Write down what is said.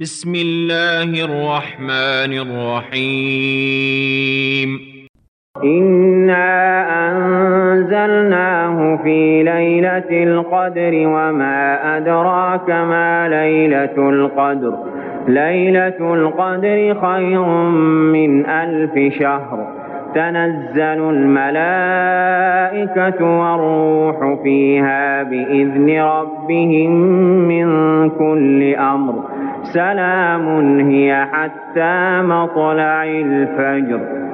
بسم الله الرحمن الرحيم إنا أنزلناه في ليلة القدر وما أدراك ما ليلة القدر. ليلة القدر خير من 1000 شهر. تنزل الملائكة والروح فيها بإذن ربهم من كل أمر. سلام هي حتى مطلع الفجر.